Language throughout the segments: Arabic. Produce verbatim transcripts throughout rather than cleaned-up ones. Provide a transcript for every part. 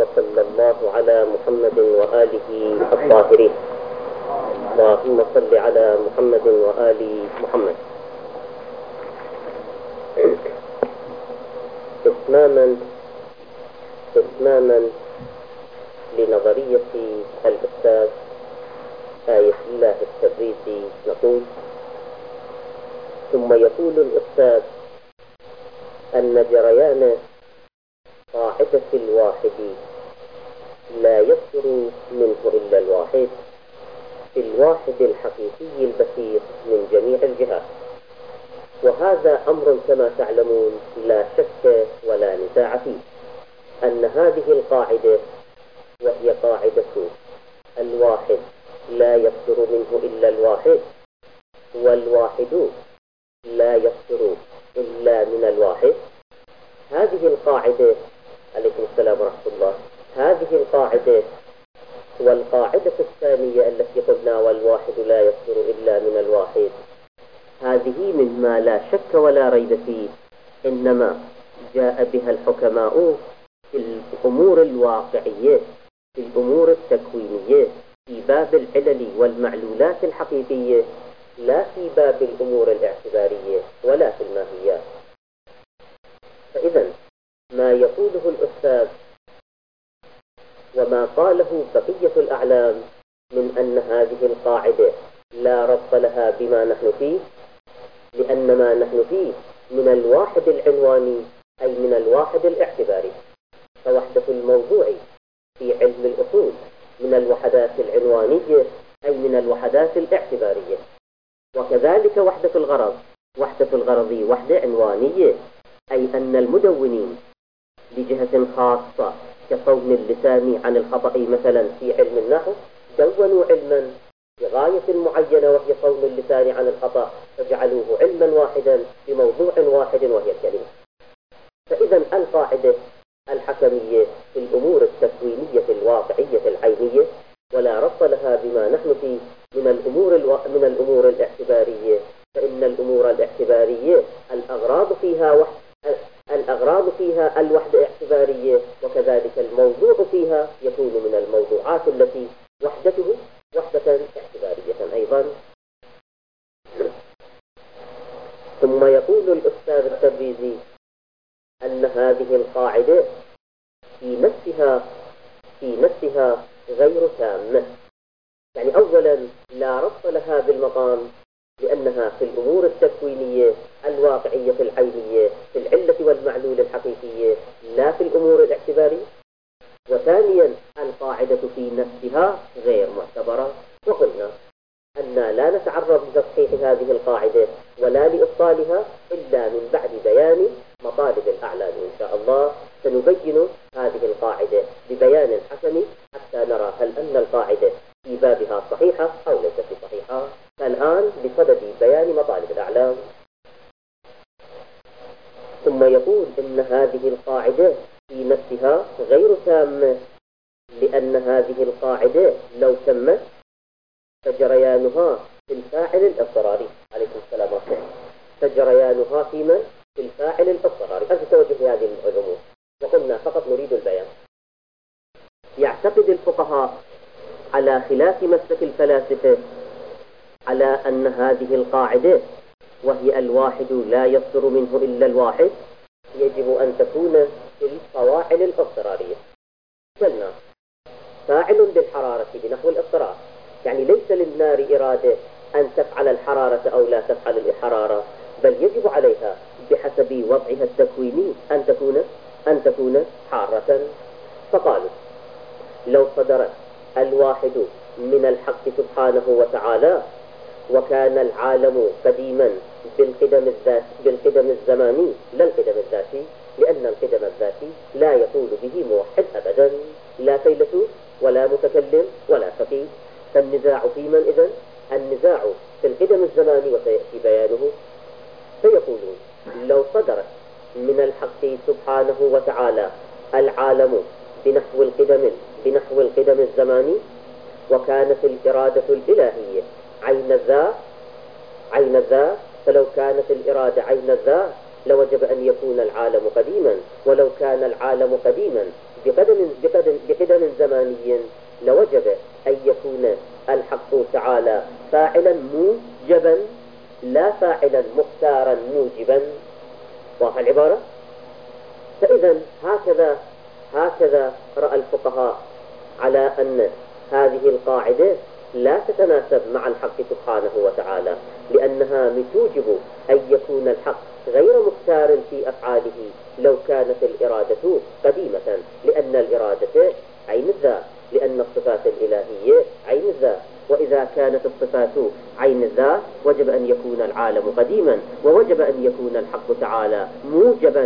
وصلى الله على محمد وآله الطاهرين. اللهم صل على محمد وآل محمد. إتماما إتماما لنظرية الأستاذ آية الله التبريزي نقول: ثم يقول الأستاذ أن جريان قاعدة الواحد لا يصدر منه إلا الواحد في الواحد الحقيقي البسيط من جميع الجهات. وهذا أمر كما تعلمون لا شك ولا نزاع فيه، أن هذه القاعدة وهي قاعدة الواحد لا يصدر منه إلا الواحد، والواحد لا يصدر إلا من الواحد. هذه القاعدة، عليكم السلام ورحمة الله، هذه القاعدة والقاعدة الثانية التي قلنا والواحد لا يصدر إلا من الواحد، هذه مما لا شك ولا ريب فيه إنما جاء بها الحكماء في الأمور الواقعية، في الأمور التكوينية، في باب العلل والمعلولات الحقيقية، لا في باب الأمور الاعتبارية ولا في الماهيات. فإذا ما يقوله الأستاذ وما قاله بقية الأعلام من أن هذه القاعدة لا ربط لها بما نحن فيه، لأن ما نحن فيه من الواحد العنواني أي من الواحد الاعتباري. فوحدة الموضوع في علم الأصول من الوحدات العنوانية أي من الوحدات الاعتبارية، وكذلك وحدة الغرض، وحدة الغرض وحدة عنوانية، أي أن المدونين بجهة خاصة كصون اللسان عن الخطأ مثلا في علم النحو دونوا علما بغاية معينة وهي صون اللسان عن الخطأ، فجعلوه علما واحدا بموضوع واحد وهي الكلمة. فإذا القاعدة الحكمية في الأمور التكوينية الواقعية العينية ولا ربط لها بما نحن فيه من الأمور الو... من الأمور الاعتبارية، فإن الأمور الاعتبارية الأغراض فيها وحد الأغراض فيها الوحدة اعتبارية، وكذلك الموضوع فيها يكون من الموضوعات التي وحدته وحدة اعتبارية أيضا. ثم يقول الأستاذ التبريزي أن هذه القاعدة في نفسها في نفسها غير تامة. يعني أولا لا ربط لها بالمقام، لأنها في الأمور التكوينية الواقعية العينية في العلة والمعلول الحقيقية، لا في الأمور الاعتبارية. وثانيا القاعدة في نفسها غير معتبرة، وقلنا أن لا نتعرض لتصحيح هذه القاعدة ولا لإبطالها إلا من بعد بيان مطالب الأعلام. إن شاء الله سنبين هذه القاعدة ببيان حسن حتى نرى هل أن القاعدة في بابها صحيحة أو ليست صحيحة. فالآن بصدد بيان مطالب الأعلام. ثم يقول إن هذه القاعدة في نفسها غير تامة، لأن هذه القاعدة لو تمت فجريانها في الفاعل الاضطراري. عليكم السلام ورحمة الله. فجريانها في من؟ في الفاعل الاضطراري. أرجو توجه هذه العلوم، وقلنا فقط نريد البيان. يعتقد الفقهاء على خلاف مسلك الفلاسفة على أن هذه القاعدة وهي الواحد لا يصدر منه إلا الواحد يجب أن تكون في الفواعل الاضطرارية. قلنا فاعل بالحرارة بنحو الاضطرار، يعني ليس للنار إرادة أن تفعل الحرارة أو لا تفعل الحرارة، بل يجب عليها بحسب وضعها التكويني أن تكون أن تكون حارة. فقالوا لو صدر الواحد من الحق سبحانه وتعالى وكان العالم قديما بالقدم الذاتي بالقدم الزماني لا القدم الذاتي، لأن القدم الذاتي لا يقول به موحد أبدا، لا فيلسوف ولا متكلم ولا فقيه. فالنزاع في من إذن؟ النزاع في القدم الزماني وسيأتي بيانه. فيقولون لو صدرت من الحق سبحانه وتعالى العالم بنحو القدم بنحو القدم الزماني، وكانت الإرادة الإلهية عين الذات عين الذات فلو كانت الإرادة عين الذات لوجب أن يكون العالم قديما، ولو كان العالم قديما بقدم, بقدم, بقدم زماني لوجب أن يكون الحق تعالى فاعلا موجبا لا فاعلا مختارا موجبا. واضح العبارة؟ فإذا هكذا هكذا رأى الفقهاء على أن هذه القاعدة لا تتناسب مع الحق سبحانه وتعالى، لأنها توجب أن يكون الحق غير مختار في أفعاله لو كانت الإرادة قديمة، لأن الإرادة عين الذات، لأن الصفات الإلهية عين الذات، وإذا كانت الصفات عين الذات وجب أن يكون العالم قديما، ووجب أن يكون الحق تعالى موجبا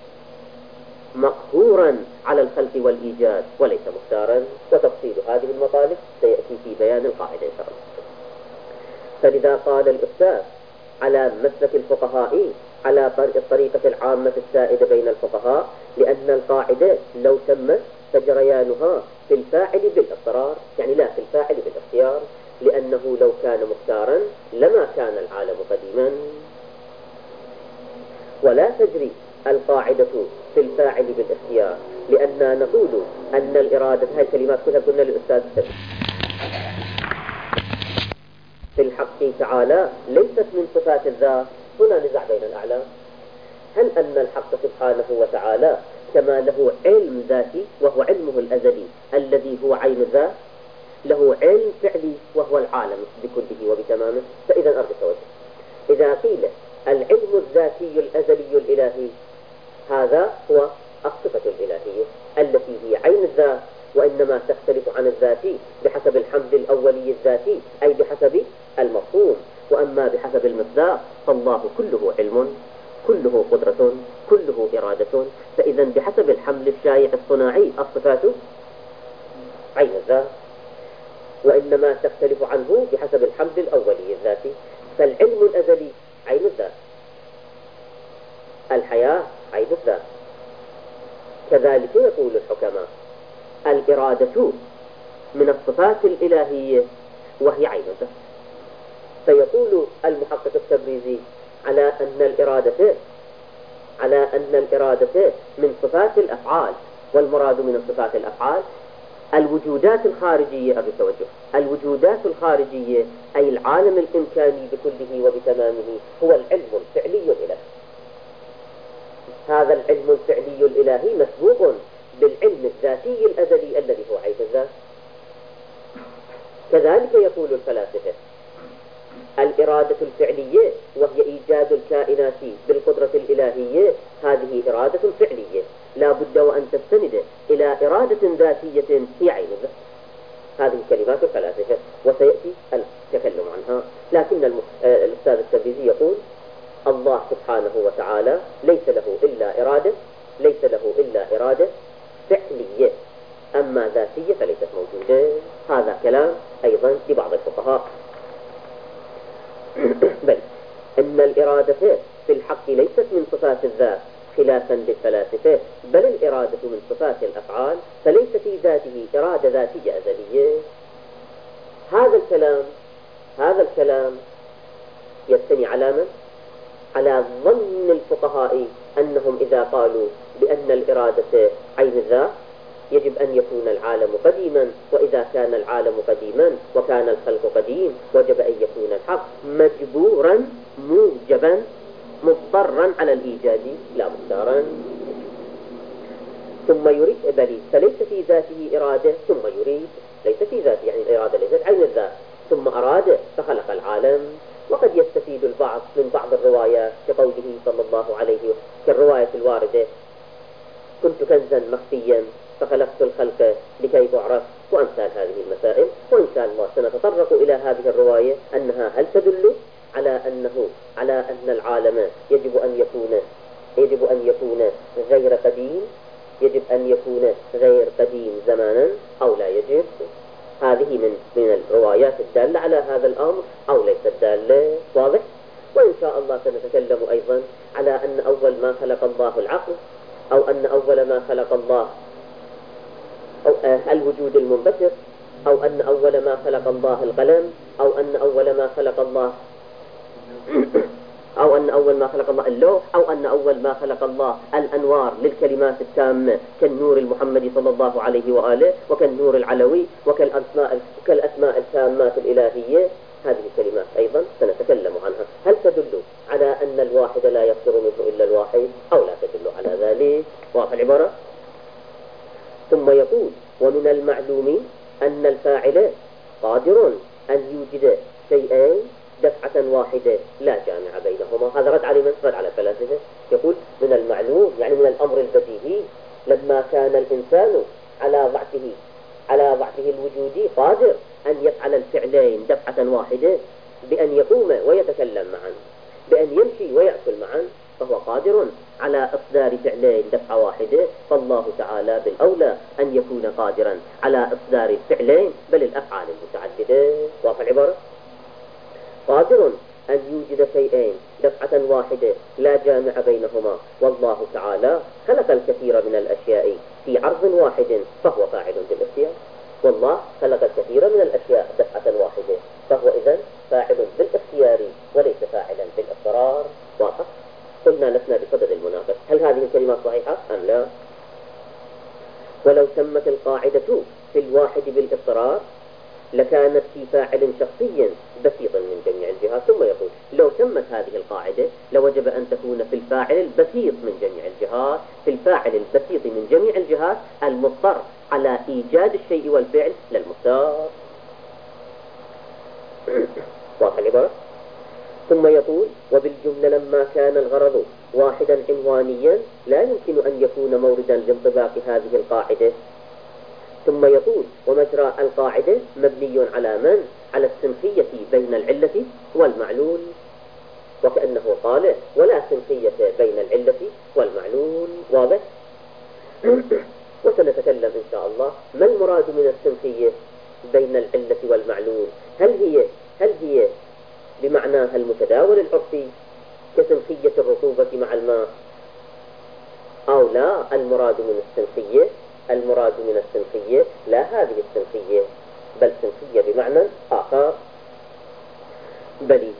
مقهورا على الخلق والإيجاد وليس مختارا. وتفصيل هذه المطالب سيأتي في بيان القاعدة إن شاء الله. فلذا قال الأستاذ على مسلك الفقهاء على الطريقة العامة السائدة بين الفقهاء، لأن القاعدة لو تم فجريانها في الفاعل بالاضطرار، يعني لا في الفاعل بالاختيار، لأنه لو كان مختارا لما كان العالم قديما. ولا تجري القاعدة في الفاعل بالاختيار، لأننا نقول أن الإرادة، هاي الكلمات كلها قلنا للأستاذ في الحق تعالى ليست من صفات الذات. هنا نزع بين الأعلام، هل أن الحق سبحانه وتعالى كما له علم ذاتي وهو علمه الأزلي الذي هو عين الذات، له علم فعلي وهو العالم بكله وبتمامه؟ فإذا أرجو التوجه، إذا قيل العلم الذاتي الأزلي الإلهي هذا هو الصفة الإلهية التي هي عين الذات، وإنما تختلف عن الذاتي بحسب الحمد الأولي الذاتي، أي بحسب المفهوم. وأما بحسب المصداق فالله كله علم، كله قدرة، كله إرادة. فإذا بحسب الحمل الشائع الصناعي الصفات عين الذات، وإنما تختلف عنه بحسب الحمل الأولي الذاتي. فالعلم الأزلي عين الذات، الحياة عين الذات. كذلك يقول الحكماء الإرادة من الصفات الإلهية وهي عين الذات. فيقول المحقق التبريزي على أن الإرادة على أن الإرادة من صفات الأفعال، والمراد من صفات الأفعال الوجودات الخارجية. أبي توجه، الوجودات الخارجية أي العالم الإمكاني بكله وبتمامه هو العلم الفعلي الإلهي. هذا العلم الفعلي الإلهي مسبوق بالعلم الذاتي الأزلي الذي هو عين الذات. كذلك يقول الفلاسفة الإرادة الفعلية وهي إيجاد الكائنات بالقدرة الإلهية، هذه إرادة فعلية لا بد وأن تستند إلى إرادة ذاتية هي عين الذات. هذه كلمات الفلاسفة وسيأتي التكلم عنها. لكن الأستاذ التبريزي يقول الله سبحانه وتعالى ليس له إلا إرادة، ليس له إلا إرادة فعلية، أما ذاتية فليست موجودة. هذا كلام أيضا لبعض الفقهاء. بل إن الإرادة في الحق ليست من صفات الذات خلافا للفلاسفة، بل الإرادة من صفات الأفعال، فليس في ذاته إرادة ذاتية أزلية. هذا الكلام هذا الكلام يبتني على من؟ على ظن الفقهاء أنهم إذا قالوا بأن الإرادة عين الذات يجب أن يكون العالم قديما، وإذا كان العالم قديما وكان الخلق قديم وجب أن يكون الحق مجبورا موجبا مضطرا على الإيجاد لا مختارا. ثم يريد بلي فليس في ذاته إرادة ثم يريد، ليس في ذاته يعني الإرادة ليست عين الذات، ثم أراد فخلق العالم. وقد يستفيد البعض من بعض الروايات كقوله صلى الله عليه وسلم كالرواية الواردة كنت كنزا مخفيا فخلقت الخلق لكي تعرف، وأمثال هذه المسائل. وإن شاء الله سنتطرق إلى هذه الرواية أنها هل تدل على أنه على أن العالم يجب أن يكون يجب أن يكون غير قديم، يجب أن يكون غير قديم زمانا أو لا يجب. هذه من من الروايات الدالة على هذا الأمر أو ليست دالة. واضح؟ وإن شاء الله سنتكلم أيضا على أن أول ما خلق الله العقل، أو أن أول ما خلق الله أو الوجود المنبثق، أو أن أول ما خلق الله القلم، أو أن أول ما خلق الله أو أن أول ما خلق الله اللوح، أو أن أول ما خلق الله الأنوار للكلمات التامة كالنور المحمدي صلى الله عليه وآله، وكالنور العلوي، وكالأسماء كالأسماء التامات الإلهية. هذه الكلمات أيضا سنتكلم عنها. هل تدل على أن الواحد لا يصدر منه إلا الواحد، أو لا تدل على ذلك؟ واضح العبارة. ثم يقول: ومن المعلوم أن الفاعل قادر أن يوجد شيئين دفعة واحدة لا جامع بينهما. هذا رد على من؟ رد على الفلاسفة. يقول من المعلوم يعني من الأمر البديهي، لما كان الإنسان على ضعفه على ضعفه الوجودي قادر أن يفعل الفعلين دفعة واحدة، بأن يقوم ويتكلم معا، بأن يمشي ويأكل معا، فهو قادر على إصدار فعلين دفعة واحدة. فالله تعالى بالأولى أن يكون قادرا على إصدار الفعلين بل الأفعال المتعددة. واضح العبارة. قادر أن يوجد شيئين دفعة واحدة لا جامع بينهما، والله تعالى خلق الكثير من الأشياء في عرض واحد فهو فاعل بالاختيار. والله خلق الكثير من الأشياء دفعة واحدة، فهو إذن فاعل بالاختيار وليس فاعلا بالاضطرار. واضح. قلنا لسنا بصدد المناقشة هل هذه الكلمات صحيحة أم لا. ولو تمت القاعدة في الواحد بالاضطرار لكانت في فاعل شخصي بسيط من جميع الجهات. ثم يقول: لو تمت هذه القاعدة لوجب أن تكون في الفاعل البسيط من جميع الجهات، في الفاعل البسيط من جميع الجهات المضطر على إيجاد الشيء والفعل للمختار. واضح العبارة. ثم يقول: وبالجملة لما كان الغرض واحدا عنوانيا لا يمكن أن يكون موردا لانطباق هذه القاعدة. ثم يقول: ومجرى القاعدة مبني على من؟ على السنخية بين العلة والمعلول. وكأنه قال: ولا سنخية بين العلة والمعلول. واضح. وسنتكلم إن شاء الله ما المراد من السنخية بين العلة والمعلول. هل هي هل هي بمعناها المتداول العرفي كسنخية الرطوبة مع الماء، أو لا المراد من السنخية المراد من السنخية لا هذه السنخية، بل سنخية بمعنى آخر. بل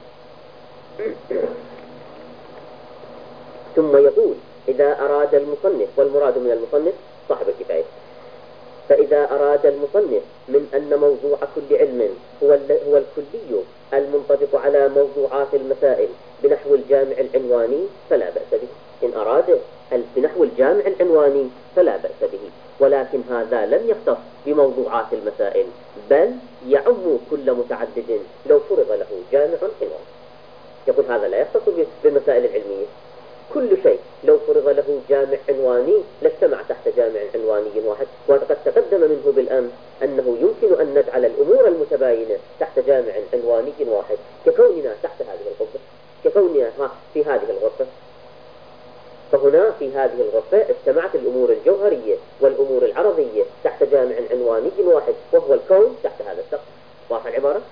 ثم يقول: إذا أراد المصنف، والمراد من المصنف صاحب الكفاية، فإذا أراد المصنف من أن موضوع كل علم هو هو الكلي المنطبق على موضوعات المسائل بنحو الجامع العنواني فلا بأس به. إن أراد بنحو الجامع العنواني فلا بأس به، ولكن هذا لم يختص بموضوعات المسائل بل يعم كل متعدد لو فرض له جامع عنواني. يقول هذا لا يختص بالمسائل العلمية، كل شيء لو فرض له جامع عنواني لاجتمع تحت جامع عنواني واحد. وقد تقدم منه بالأمس أنه يمكن أن نجعل الأمور المتباينة تحت جامع عنواني واحد، ككوننا تحت هذه الغرفة ككوننا في هذه الغرفة. فهنا في هذه الغرفة اجتمعت الأمور الجوهرية والأمور العرضية تحت جامع عنواني واحد، وهو الكون تحت هذا السقف. واضح العبارة.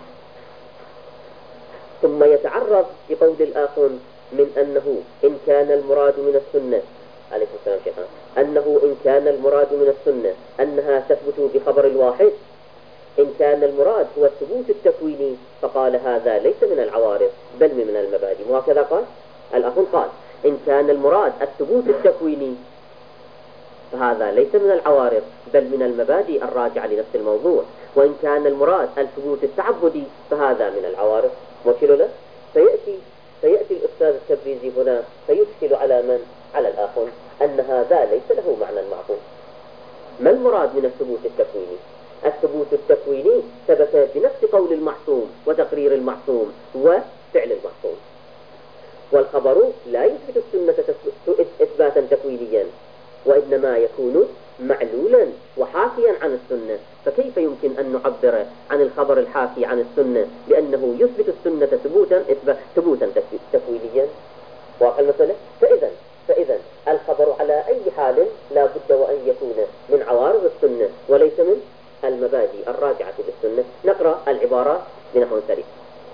ثم يتعرض بقول الآخر من أنه إن كان المراد من السنة عليه السلام شيخنا أنه إن كان المراد من السنة أنها تثبت بخبر الواحد، إن كان المراد هو الثبوت التكويني فقال هذا ليس من العوارض بل من المبادئ. وهكذا قال الأخ قال: إن كان المراد الثبوت التكويني فهذا ليس من العوارض بل من المبادئ الراجعة لنفس الموضوع، وإن كان المراد الثبوت التعبدي فهذا من العوارض. وكيلو له فيأتي فيأتي الأستاذ التبريزي هنا فيشكل على من؟ على الآخر أن هذا ليس له معنى معقول. ما المراد من الثبوت التكويني؟ الثبوت التكويني ثبت بنفس قول المعصوم وتقرير المعصوم وفعل المعصوم، والخبر لا يثبت السنة إثباتا تكوينيا وإنما يكون معلولا وحاكيا عن السنة. فكيف يمكن أن نعبر عن الخبر الحاكي عن السنة بأنه يثبت السنة ثبوتا ثبوتا تكوينيا؟ واضح المسألة. فإذا فإذا الخبر على أي حال لا بد وأن يكون من عوارض السنة وليس من المبادئ الراجعة للسنة. نقرأ العبارات بنحو سريع.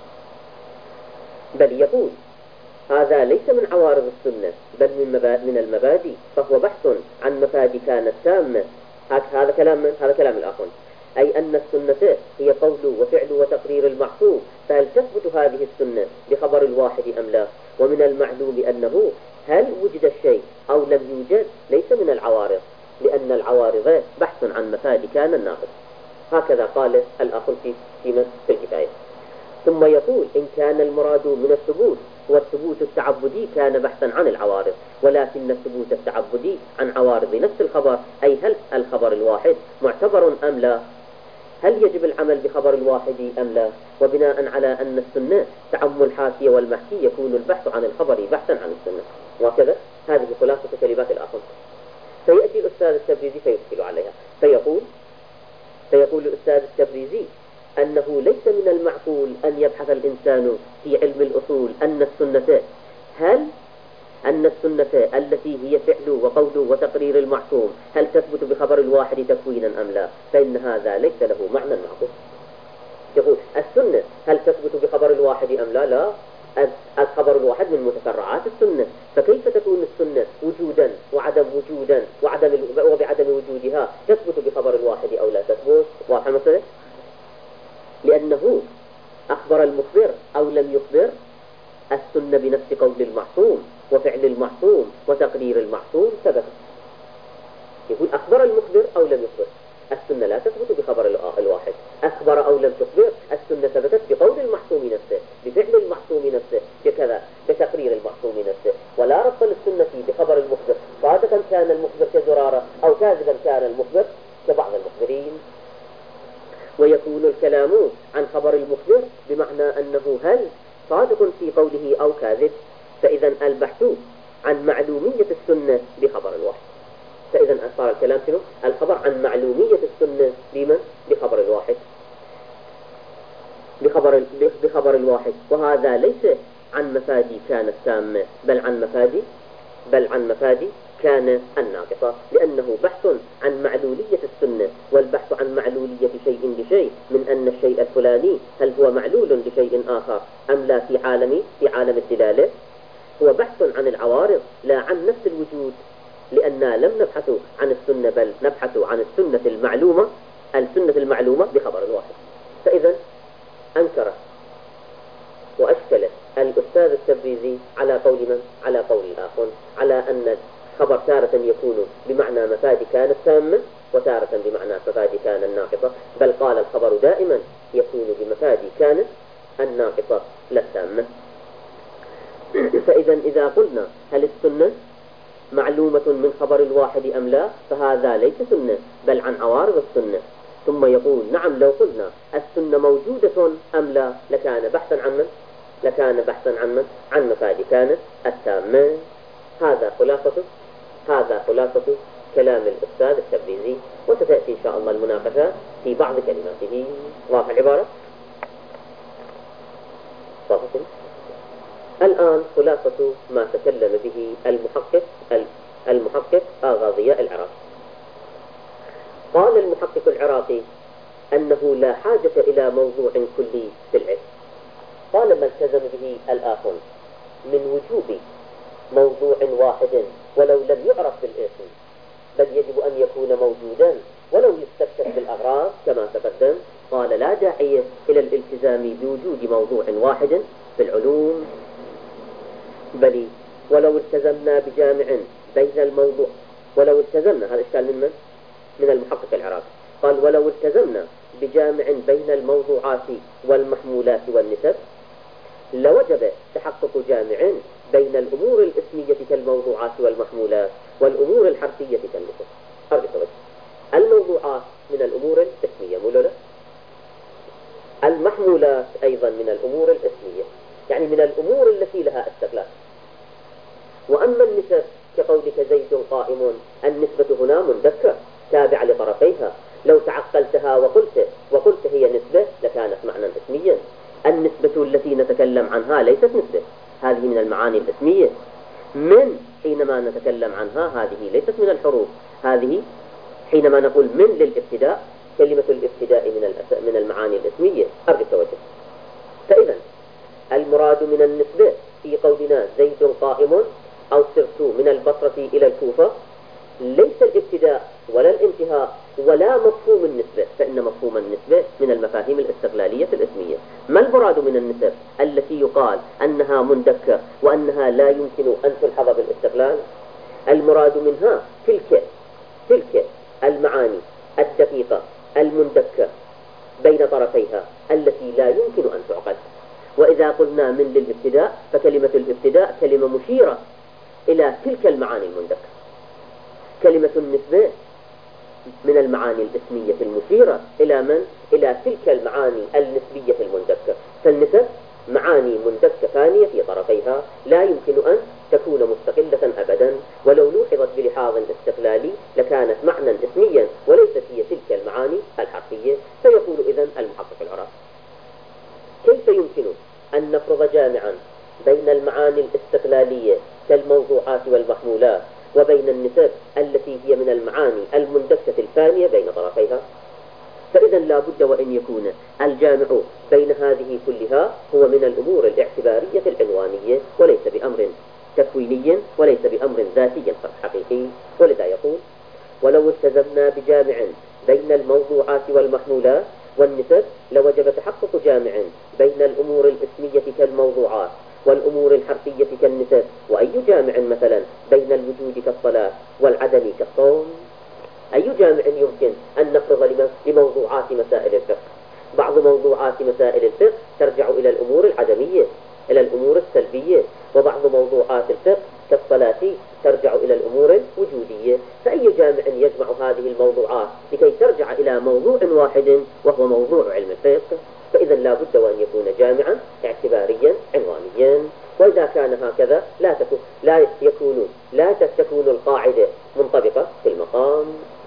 بل يقول: هذا ليس من عوارض السنة بل من من المبادئ، فهو بحث عن مفاد كانت تامة. هذا كلام من؟ هذا كلام الآخر. أي أن السنة هي قول وفعل وتقرير المعصوم، فهل تثبت هذه السنة بخبر الواحد أم لا؟ ومن المعلوم أنه هل وجد الشيء أو لم يوجد ليس من العوارض، لأن العوارض بحث عن مفاد كان الناقص. هكذا قال الأخ في في الكفاية. ثم يقول إن كان المراد من الثبوت والثبوت التعبدي كان بحثا عن العوارض، ولكن الثبوت التعبدي عن عوارض نفس الخبر، أي هل الخبر الواحد معتبر أم لا؟ هل يجب العمل بخبر الواحد أم لا؟ وبناء على أن السنة تعم الحاكي والمحكي يكون البحث عن الخبر بحثا عن السنة. وكذا هذه خلاصة كلمات الآخر. فيأتي الأستاذ التبريزي فيشكل عليها فيقول فيقول الأستاذ التبريزي أنه ليس من المعقول أن يبحث الإنسان في علم الأصول أن السنة هل أن السنة التي هي فعل وقول وتقرير المعصوم هل تثبت بخبر الواحد تكوينا أم لا، فإن هذا ليس له معنى معقول. يقول السنة هل تثبت بخبر الواحد أم لا؟ لا، الخبر الواحد من متفرعات السنة، فكيف تكون السنة وجودا وعدم وجودا وعدم وبعدم وجودها تثبت بخبر الواحد أو لا تثبت؟ واضح مثلا؟ لأنه أخبر المخبر أو لم يخبر السنة بنفس قول المعصوم وفعل المعصوم وتقرير المعصوم ثبت. يقول أخبر المخبر أو لم يخبر السنة لا تثبت بخبر الواحد، أخبر أو لم تخبر السنة ثبتت بقول المعصوم نفسه بفعل المعصوم نفسه بكذا بتقرير المعصوم نفسه، ولا ربط للسنة بخبر المخبر صادقا كان المخبر كزرارة أو كاذبا كان المخبر كبعض المخبرين. ويكون الكلام عن خبر المخبر بمعنى أنه هل صادق في قوله أو كاذب، فإذا البحث عن معلومية السنة بخبر الواحد. فإذا صار الكلام شنو؟ الخبر عن معلومية السنة بمن؟ بخبر الواحد بخبر بخبر الواحد وهذا ليس عن مفادي كان التامة بل عن مفادي بل عن مفادي كان الناقصة، لأنه بحث عن معلولية السنة، والبحث عن معلولية شيء لشيء من أن الشيء الفلاني هل هو معلول لشيء آخر أم لا في عالم في عالم الدلالة هو بحث عن العوارض لا عن نفس الوجود، لأننا لم نبحث عن السنة بل نبحث عن السنة المعلومة السنة المعلومة بخبر الواحد. فإذا أنكر وأشكل الأستاذ التبريزي على قول من؟ على قول الآخر، على أن خبر تارة يكون بمعنى مفاد كان التامة وتارة بمعنى مفاد كان الناقصة، بل قال الخبر دائما يكون بمفاد كان الناقصة لا التامة. فإذا إذا قلنا هل السنة معلومة من خبر الواحد أم لا، فهذا ليس سنة بل عن عوارض السنة. ثم يقول نعم لو قلنا السنة موجودة أم لا لكان بحثا عن من؟ لكان بحثا عن من؟ عن مفاد كان التامة. هذا خلاصة هذا خلاصة كلام الأستاذ التبريزي، وستأتي إن شاء الله المناقشة في بعض كلماته. واضح العبارة؟ واضح. الآن خلاصة ما تكلم به المحقق المحقق آغا ضياء العراقي. قال المحقق العراقي أنه لا حاجة إلى موضوع كلي في العلم. قال ما التزم به الآخر من وجوب موضوع واحد ولو لم يعرف بالاسم، بل يجب أن يكون موجودا ولو يستكشف بالأغراض كما تقدم. قال لا داعي إلى الالتزام بوجود موضوع واحد في العلوم، بل ولو التزمنا بجامع بين الموضوع ولو التزمنا هذا إشكال من من؟ من المحقق العراقي. قال ولو التزمنا بجامع بين الموضوعات والمحمولات والنسب لوجب تحقق جامع بين الأمور الاسمية كالموضوعات والمحمولات والأمور الحرفية كالنسب. أرجع توجه الموضوعات من الأمور الاسمية مولانا، المحمولات أيضا من الأمور الاسمية، يعني من الأمور التي لها استقلال. وأما النسب كقولك زيد قائم، النسبة هنا مندكة تابعة لطرفيها، لو تعقلتها وقلت وقلت هي نسبة لكانت معنى اسميا. النسبة التي نتكلم عنها ليست نسبة، هذه من المعاني الاسمية. من حينما نتكلم عنها هذه ليست من الحروف، هذه حينما نقول من للابتداء كلمة الابتداء من من المعاني الاسمية. أرجو التوجه. فإذا المراد من النسبة في قولنا زيد قائم أو سرت من البصرة إلى الكوفة ليس الابتداء ولا الانتهاء ولا مفهوم النسبة، فإن مفهوم النسبة من المفاهيم الاستغلالية الاسمية. ما المراد من النسب التي يقال أنها مندكة وأنها لا يمكن أن تلحظ بالاستغلال؟ المراد منها تلك تلك المعاني الدقيقة المندكة بين طرفيها التي لا يمكن أن تعقد. وإذا قلنا من للابتداء فكلمة الابتداء كلمة مشيرة إلى تلك المعاني المندكة. كلمة النسبة من المعاني الاسمية المشيرة إلى من؟ إلى تلك المعاني النسبية المندكة. فالنسب معاني مندكة ثانية في طرفيها لا يمكن أن تكون مستقلة أبدا، ولو لوحظت بلحاظ استقلالي لكانت معنى اسميا وليست هي تلك المعاني الحرفية. فيقول إذن المحقق العراقي: كيف يمكن أن نفرض جامعا بين المعاني الاستقلالية كالموضوعات والمحمولات وبين النسب التي هي من المعاني المندكة الفانية بين طرفيها؟ فإذا لا بد وأن يكون الجامع بين هذه كلها هو من الأمور الاعتبارية العنوانية، وليس بأمر تكويني وليس بأمر ذاتي حقيقي. ولذا يقول: ولو التزمنا بجامع بين الموضوعات والمحمولات والنسب لوجب تحقق جامع بين الأمور الاسمية كالموضوعات والأمور الحرفية كالنسب. وأي جامع مثلا بين الوجود كالصلاة والعدم كالصوم؟ أي جامع يمكن أن نفرض لموضوعات مسائل الفقه؟ بعض موضوعات مسائل الفقه ترجع إلى الأمور العدمية، إلى الأمور السلبية، وبعض موضوعات الفقه كالصلاة ترجع إلى الأمور الوجودية. فأي جامع يجمع هذه الموضوعات لكي ترجع إلى موضوع واحد وهو موضوع علم الفقه؟ فإذا لا بد وأن يكون جامعا اعتباريا عنوانيا. وإذا كان هكذا لا تكون لا يكون لا تكون القاعدة منطبقة في المقام.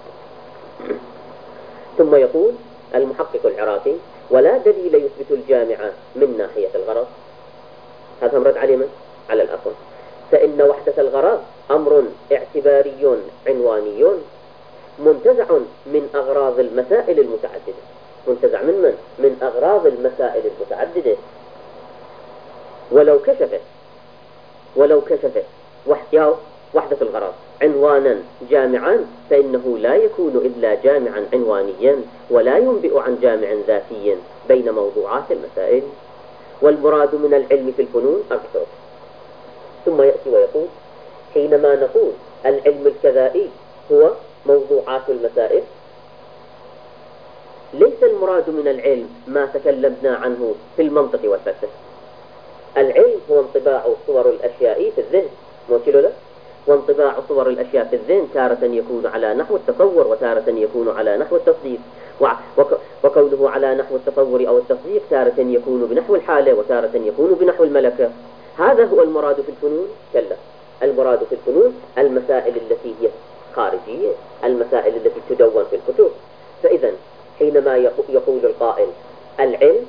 ثم يقول المحقق العراقي: ولا دليل يثبت الجامع من ناحية الغرض. هذا مرد عليه من؟ على الأصل. فإن وحدة الغرض أمر اعتباري عنواني منتزع من أغراض المسائل المتعددة. منتزع من من؟ من أغراض المسائل المتعددة. ولو كشفت ولو كشفت وحدة الغرض عنوانا جامعا فإنه لا يكون إلا جامعا عنوانيا ولا ينبئ عن جامع ذاتي بين موضوعات المسائل. والمراد من العلم في الفنون أكثر. ثم يأتي ويقول: حينما نقول العلم الكذائي هو موضوعات المسائل، ليس المراد من العلم ما تكلمنا عنه في المنطق والفلسفة. العلم هو انطباع صور الأشياء في الذهن، موكله له. وانطباع صور الأشياء في الذهن تارة يكون على نحو التصور وتارة يكون على نحو التصديق، وكونه على نحو التصور أو التصديق تارة يكون بنحو الحالة وتارة يكون بنحو الملكة. هذا هو المراد في الفنون؟ كلا، المراد في الفنون المسائل التي هي خارجية، المسائل التي تدون في الكتب. فإذا حينما يقول القائل العلم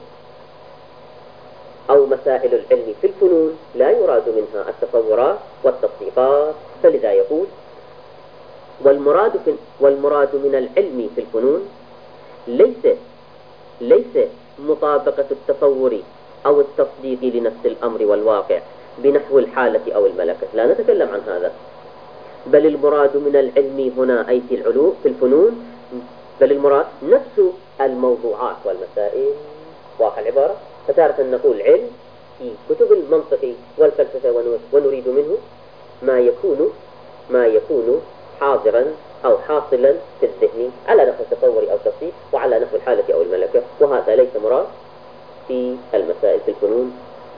أو مسائل العلم في الفنون لا يراد منها التصورات والتصديقات. فلذا يقول: والمراد, في والمراد من العلم في الفنون ليس ليس مطابقة التصور أو التصديق لنفس الأمر والواقع بنحو الحالة أو الملكة، لا نتكلم عن هذا. بل المراد من العلم هنا أي في العلوم في الفنون، بل المراد نفس الموضوعات والمسائل. واضح العبارة؟ فتارة نقول علم في كتب المنطق والفلسفة ونريد منه ما يكون ما يكون حاضرا أو حاصلا في الذهن على نحو التصور أو التصديق وعلى نحو الحالة أو الملكة، وهذا ليس مراد في المسائل في الفنون.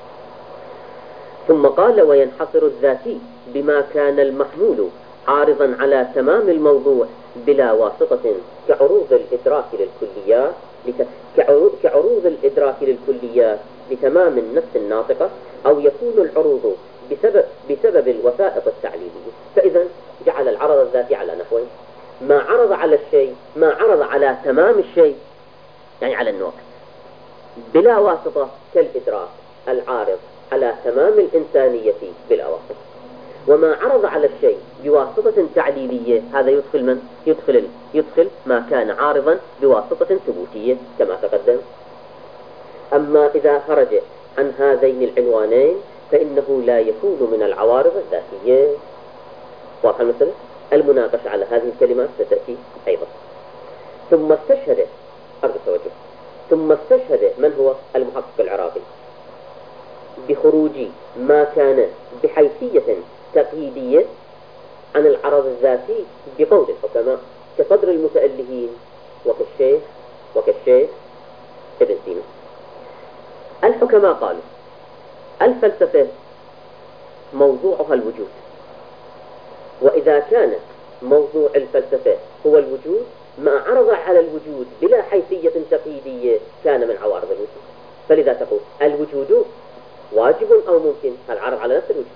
ثم قال: وينحصر الذاتي بما كان المحمول عارضا على تمام الموضوع بلا واسطة كعروض الإدراك للكليات كعروض, كعروض الإدراك للكليات لتمام النفس الناطقة، أو يكون العروض بسبب, بسبب الوسائط التعليلية. فإذا جعل العرض الذاتي على نحوين: ما عرض على الشيء ما عرض على تمام الشيء يعني على النوع بلا واسطة كالإدراك العارض على تمام الإنسانية بلا واسطة. وما عرض على الشيء بواسطة تعليلية هذا يدخل من؟ يدخل, يدخل ما كان عارضا بواسطة ثبوتية كما تقدم. أما إذا خرج عن هذين العنوانين فإنه لا يكون من العوارض الذاتية. واضح المسألة؟ المناقشة على هذه الكلمات ستأتي أيضا. ثم استشهد أرجو التوجه ثم استشهد من هو المحقق العراقي بخروج ما كان بحيثية تقييدية عن العرض الذاتي بقول الحكماء كصدر المتألهين وكالشيخ وكالشيخ ابن سينا. الحكماء قالوا الفلسفة موضوعها الوجود، وإذا كان موضوع الفلسفة هو الوجود ما عرض على الوجود بلا حيثية تقييدية كان من عوارض الوجود. فلذا تقول الوجود واجب أو ممكن، العرض على نفس الوجود.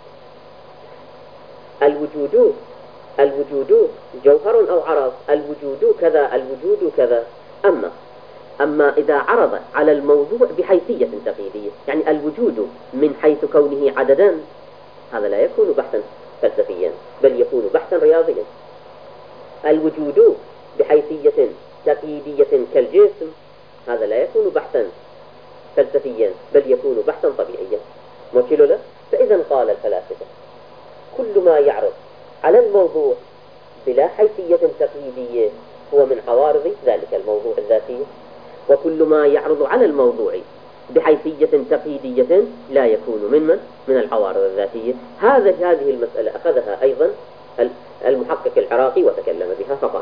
الوجود الوجود جوهر أو عرض، الوجود كذا الوجود كذا. أما أما إذا عرض على الموضوع بحيثية تقييدية، يعني الوجود من حيث كونه عددا، هذا لا يكون بحثا فلسفيا بل يكون بحثا رياضيا. الوجود بحيثية تقييدية كالجسم، هذا لا يكون بحثا فلسفيا بل يكون بحثا طبيعيا. موكله له. فإذا قال الفلاسفة كل ما يعرض على الموضوع بلا حيثية تقييدية هو من عوارض ذلك الموضوع الذاتي، وكل ما يعرض على الموضوع بحيثية تقييدية لا يكون من من من العوارض الذاتية. هذا هذه المسألة أخذها أيضا المحقق العراقي وتكلم بها فقال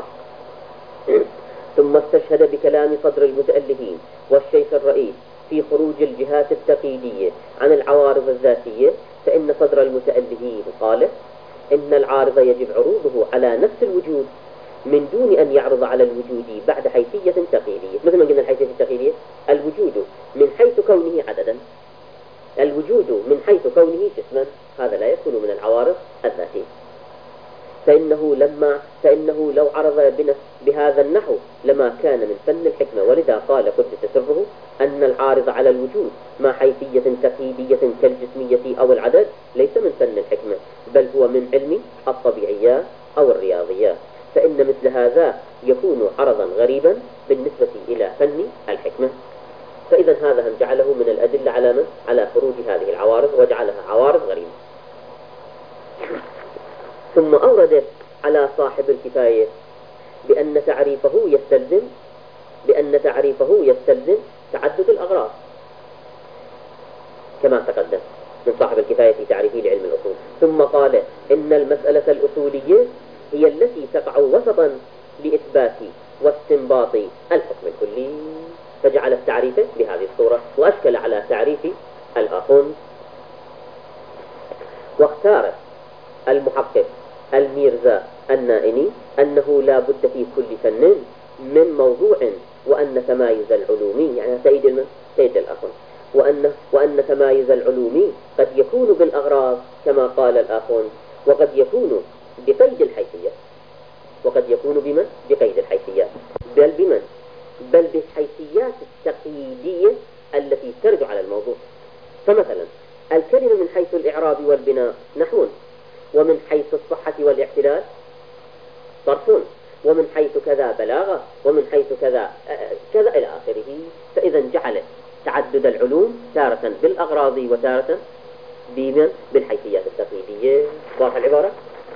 ثم استشهد بكلام صدر المتألهين والشيخ الرئيس في خروج الجهات التقييدية عن العوارض الذاتية، فإن صدر المتألهين قال إن العارض يجب عروضه على نفس الوجود من دون أن يعرض على الوجود بعد حيثية تقييدية. مثل ما قلنا الحيثية التقييدية الوجود من حيث كونه عددا، الوجود من حيث كونه جسما، هذا لا يكون من العوارض الذاتية. فإنه لما فإنه لو عرض بهذا النحو لما كان من فن الحكمة. ولذا قال قدس سره أن العارض على الوجود مع حيثية تقييدية كالجسمية أو العدد ليس من فن الحكمة بل هو من علم الطبيعيات أو الرياضيات، فإن مثل هذا يكون عرضا غريبا بالنسبة إلى فن الحكمة. فإذا هذا جعله من الأدلة على من؟ على خروج هذه العوارض وجعلها عوارض غريبة. ثم أورد على صاحب الكفاية بأن تعريفه يستلزم بأن تعريفه يستلزم تعدد الأغراض كما تقدم من صاحب الكفاية في تعريفه لعلم الأصول. ثم قال إن المسألة الأصولية هي التي تقع وسطا لإثبات واستنباط الحكم الكلي، فجعل التعريف بهذه الصورة وأشكل على تعريف الآخون. واختار المحقق الميرزا النائني أنه لا بد في كل فن من موضوع، وأن تمايز العلومي يعني سيد الم... سيد الآخون وأن وأن تمايز العلومي قد يكون بالأغراض كما قال الآخون، وقد يكون بقيد الحيثيات، وقد يكون بمن بقيد الحيثيات بل بمن بل بالحيثيات التقييدية التي ترجع على الموضوع. فمثلا الكلمة من حيث الإعراب والبناء نحو، ومن حيث الصحة والاعتلال صرف، ومن حيث كذا بلاغة، ومن حيث كذا كذا إلى آخره. فإذا جعل تعدد العلوم تارة بالأغراض وتارة بمن بالحيثيات التقليدية. واضح العبارة؟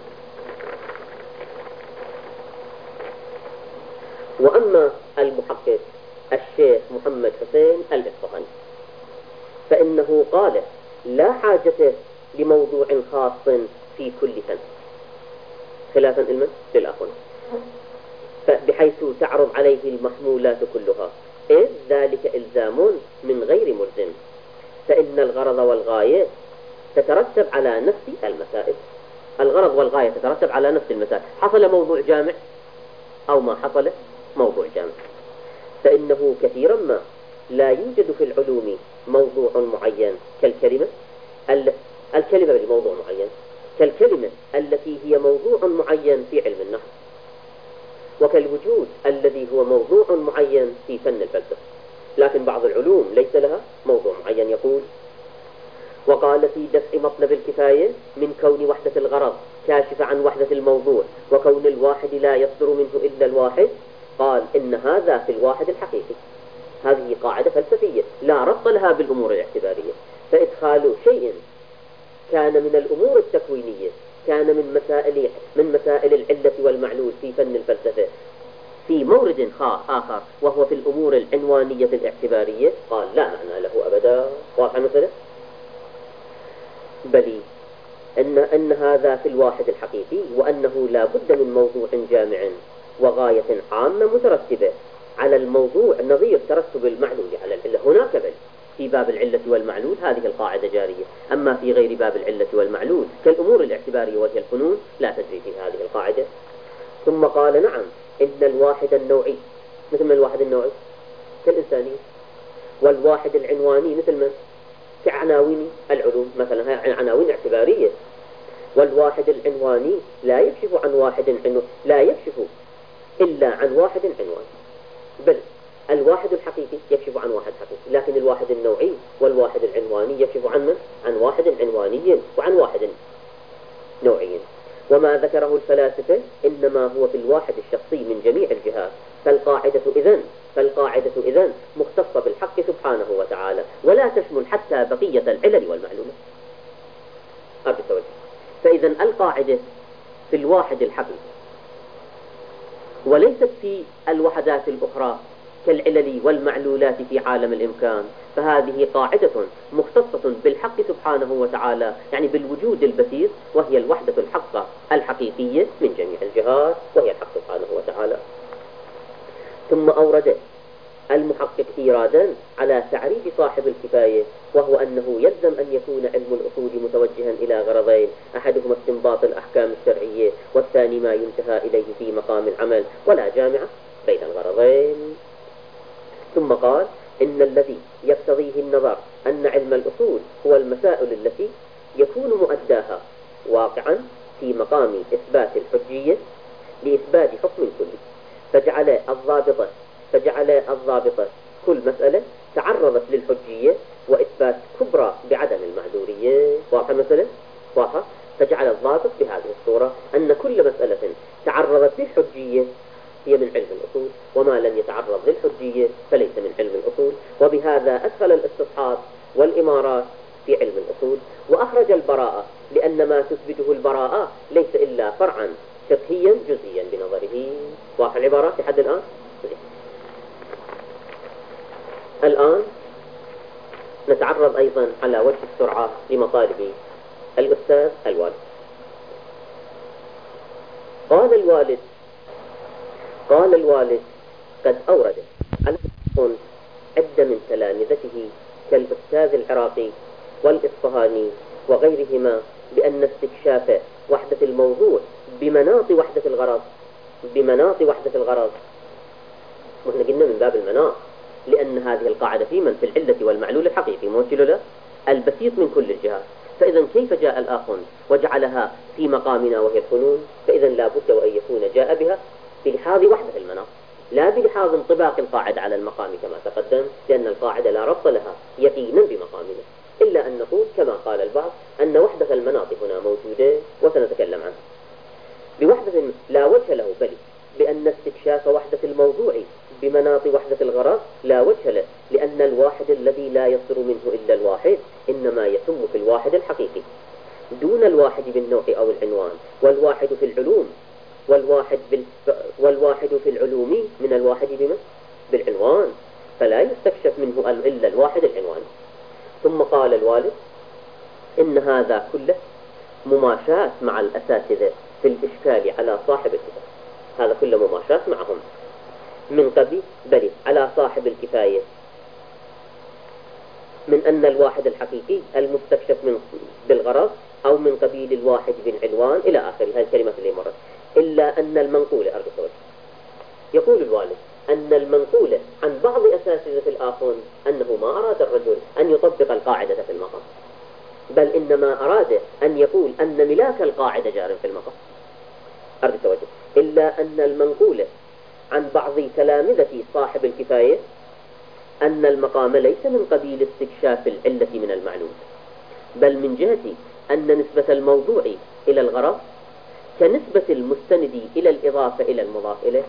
وأما المحقق الشيخ محمد حسين الإصفهاني فإنه قال لا حاجة لموضوع خاص في كل فن خلافا علما للآخر، بحيث تعرض عليه المحمولات كلها، إذ ذلك إلزام من غير ملزم، فإن الغرض والغاية تترتب على نفس المسائل. الغرض والغاية تترتب على نفس المسائل، حصل موضوع جامع أو ما حصل موضوع جامع. فإنه كثيرا ما لا يوجد في العلوم موضوع معين كالكلمة الكلمة بموضوع معين كالكلمة التي هي موضوع معين في علم النحو، وكالوجود الذي هو موضوع معين في فن الفلسفة. لكن بعض العلوم ليس لها موضوع معين. يقول وقال في دفع مطلب الكفاية من كون وحدة الغرض كاشفة عن وحدة الموضوع، وكون الواحد لا يصدر منه إلا الواحد، قال إن هذا في الواحد الحقيقي. هذه قاعدة فلسفية لا ربط لها بالأمور الاعتبارية. فإدخال شيء كان من الأمور التكوينية كان من مسائل من مسائل العلة والمعلول في فن الفلسفة في مورد آخر وهو في الأمور العنوانية الاعتبارية قال لا معنى له أبدا. واضح مثلا؟ بل أن, أن هذا في الواحد الحقيقي، وأنه لا بد من موضوع جامع وغاية عامة مترتبة على الموضوع نظير ترتب المعلول على العلة. هناك بل في باب العلة والمعلول هذه القاعدة جارية، أما في غير باب العلة والمعلول كالأمور الاعتبارية وهي الفنون لا تجري في هذه القاعدة. ثم قال نعم إن الواحد النوعي مثل ما الواحد النوعي كالإنساني، والواحد العنواني مثل من كعناوين العلوم مثلا، هي عناوين اعتبارية. والواحد العنواني لا يكشف عن واحد عنو... لا يكشف إلا عن واحد عنواني، بل الواحد الحقيقي يكشف عن واحد حقيقي، لكن الواحد النوعي والواحد العنواني يكشف عن من؟ عن واحد عنواني وعن واحد نوعي. وما ذكره الفلاسفة إنما هو في الواحد الشخصي من جميع الجهات. فالقاعدة إذن فالقاعدة إذن مختصة بالحق سبحانه وتعالى، ولا تشمل حتى بقية العلل والمعلومات. فإذا القاعدة في الواحد الحقيقي وليست في الوحدات الأخرى كالعلل والمعلولات في عالم الإمكان، فهذه قاعدة مختصة بالحق سبحانه وتعالى، يعني بالوجود البسيط، وهي الوحدة الحقة الحقيقية من جميع الجهات وهي الحق سبحانه وتعالى. ثم أورد المحقق إيرادا على تعريف صاحب الكفاية، وهو أنه يلزم أن يكون علم الأصول متوجها إلى غرضين: أحدهما استنباط الأحكام الشرعية، والثاني ما ينتهى إليه في مقام العمل، ولا جامع بين الغرضين. ثم قال إن الذي يقتضيه النظر أن علم الأصول هو المسائل التي يكون مؤداها واقعا في مقام إثبات الحجية لإثبات حكم كلي، فجعل الضابطة فجعل الضابطة كل مسألة تعرضت للحجية وإثبات كبرى بعدم المعذورية. واضح مثلا؟ واضح؟ فجعل الضابط بهذه الصورة أن كل مسألة تعرضت للحجية هي من علم الأصول، وما لم يتعرض للحجية فليس من علم الأصول. وبهذا أدخل الاستصحاب والإمارات في علم الأصول، وأخرج البراءة، لأن ما تثبته البراءة ليس إلا فرعا فقهيا جزئيا بنظره. واضح العبارات لحد الآن؟ الآن نتعرض أيضا على وجه السرعة لمطالب الأستاذ الوالد. قال الوالد قال الوالد قد أورد على عدة من تلامذته كالأستاذ العراقي والإصفهاني وغيرهما بأن استكشاف وحدة الموضوع بمناط وحدة الغرض بمناط وحدة الغرض وإحنا قلنا من باب المناط، لأن هذه القاعدة في من في العلة والمعلول الحقيقي موكل له البسيط من كل الجهات. فإذا كيف جاء الآخر وجعلها في مقامنا وهي الفنون؟ فإذا لا بد وأن يكون جاء بها بلحاظ وحدة المناط، لا بلحاظ انطباق القاعدة على المقام كما تقدم، لأن القاعدة لا ربط لها يقينا بمقامنا، إلا أن نقول كما قال البعض أن وحدة المناط هنا موجودة وسنتكلم عنها. بوحدة لا وجه له، بل بأن استكشاف وحدة الموضوع بمناط وحدة الغرض لا وجه له، لأن الواحد الذي لا يصدر منه إلا الواحد إنما يتم في الواحد الحقيقي دون الواحد بالنوع أو العنوان، والواحد في العلوم والواحد, بال... والواحد في العلوم من الواحد بما؟ بالعنوان، فلا يستكشف منه إلا الواحد العنوان. ثم قال الوالد إن هذا كله مماشاة مع الأساتذة في الإشكال على صاحب الكتاب، هذا كله مماشاة معهم من قبل بل على صاحب الكفاية من أن الواحد الحقيقي المستكشف من بالغرض أو من قبيل الواحد بالعنوان إلى آخر هذه الكلمات اللي مرت. إلا أن المنقول أرجو وجه يقول الوالد أن المنقول عن بعض أساتذة الآخرين أنه ما أراد الرجل أن يطبق القاعدة في المقام، بل إنما أراد أن يقول أن ملاك القاعدة جار في المقام. أرجو وجه إلا أن المنقول عن بعض تلامذة صاحب الكفاية أن المقام ليس من قبيل استكشاف العلة من المعلوم، بل من جهة أن نسبة الموضوع إلى الغرض كنسبة المستند إلى الإضافة إلى المضاف إليه،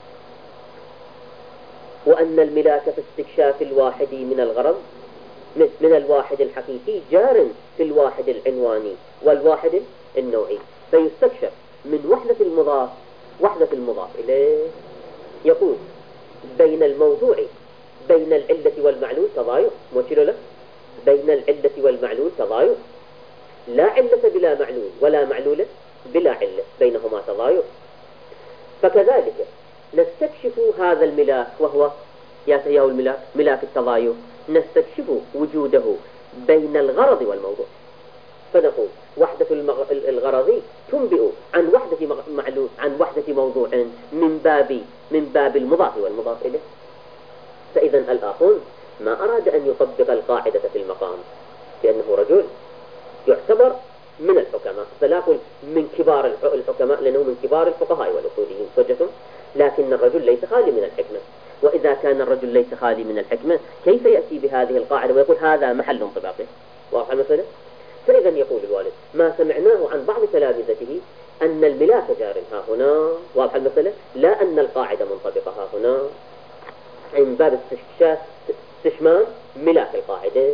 وأن الملاك في استكشاف الواحد من الغرض من الواحد الحقيقي جار في الواحد العنواني والواحد النوعي، فيستكشف من وحدة المضاف وحدة المضاف إليه. يقول بين الموضوع بين العلة والمعلول تضايق، موكله له بين العلة والمعلول تضايق، لا علة بلا معلول ولا معلولة بلا علة، بينهما تضايق. فكذلك نستكشف هذا الملاك، وهو يا الملاك ملاك التضايق، نستكشف وجوده بين الغرض والموضوع، فنقول وحدة الغرض تنبئ عن وحدة معلول عن وحدة موضوع من باب من باب المضاف والمضاف إليه. فإذا الآخون ما أراد أن يطبق القاعدة في المقام، لأنه رجل يعتبر من الحكماء، فلا أقول من كبار الحكماء لأنه من كبار الفقهاء والأصوليين وجههم، لكن الرجل ليس خالي من الحكمة. وإذا كان الرجل ليس خالي من الحكمة كيف يأتي بهذه القاعدة ويقول هذا محل انطباقه؟ واضح المسألة؟ فإذا يقول الوالد ما سمعناه عن بعض تلامذته أن الملاك جار ها هنا، واضح المسألة، لا أن القاعدة منطبقة ها هنا، من باب استكشاف استشمام ملاك القاعدة،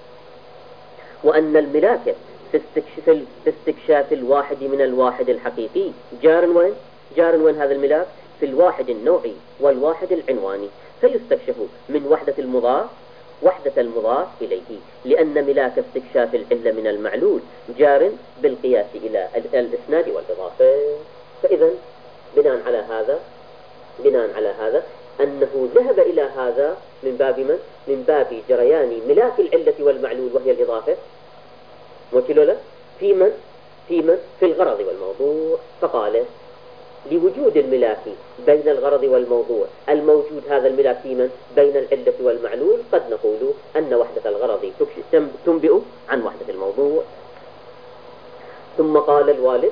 وأن الملاك في استكشاف, في استكشاف الواحد من الواحد الحقيقي جار وين؟ جار وين هذا الملاك؟ في الواحد النوعي والواحد العنواني، فيستكشف من وحدة المضاف وحدة المضاف إليه، لأن ملاك استكشاف العلة من المعلول جار بالقياس إلى الإسناد والإضافة. فإذا بناء على هذا بناء على هذا أنه ذهب إلى هذا من باب من؟ من باب جريان ملاك العلة والمعلول وهي الإضافة، وكيلو له في من؟ في من؟ في الغرض والموضوع، فقال لوجود الملاك بين الغرض والموضوع الموجود هذا الملاك في من؟ بين العلة والمعلول، قد نقول أن وحدة الغرض تنبئ عن وحدة الموضوع. ثم قال الوالد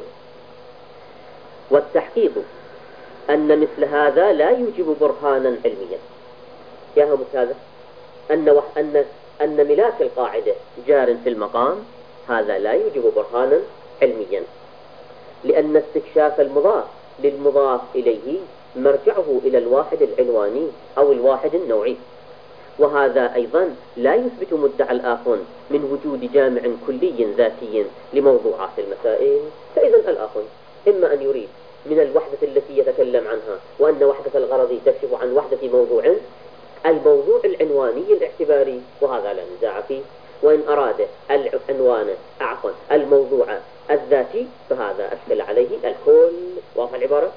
والتحقيق أن مثل هذا لا يوجب برهانا علميا. يا هم هذا أن, وح... أن... أن ملاك القاعدة جار في المقام، هذا لا يوجب برهانا علميا، لأن استكشاف المضاف للمضاف إليه مرجعه إلى الواحد العنواني أو الواحد النوعي، وهذا أيضا لا يثبت مدعى الآخون من وجود جامع كلي ذاتي لموضوعات المسائل. فإذا الآخون إما أن يريد من الوحدة التي يتكلم عنها وأن وحدة الغرض تكشف عن وحدة موضوع الموضوع العنواني الاعتباري، وهذا لا نزاع فيه، وإن أراد العنوان عفوا الموضوع الذاتي فهذا أشكل عليه الكل. واضح العبارة؟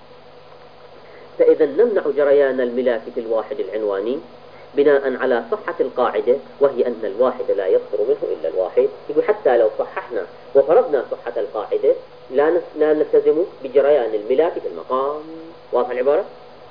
فإذا نمنع جريان الملاك في الواحد العنواني بناء على صحة القاعدة، وهي أن الواحد لا يصدر منه إلا الواحد. يقول حتى لو صححنا وفرضنا صحة القاعدة لا لا نلتزم بجريان الملاك في المقام. واضح العبارة؟